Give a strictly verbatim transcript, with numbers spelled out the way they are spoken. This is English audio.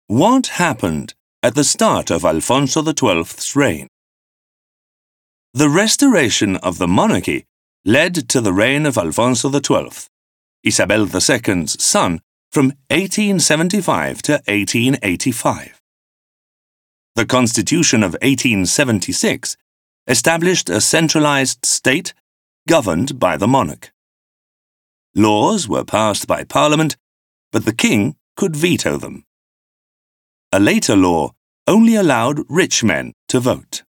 What happened at the start of Alfonso the Twelfth's reign? The restoration of the monarchy led to the reign of Alfonso the Twelfth, Isabel the Second's son, from eighteen seventy-five to eighteen eighty-five. The Constitution of eighteen seventy-six established a centralized state governed by the monarch. Laws were passed by Parliament, but the king could veto them. A later law only allowed rich men to vote.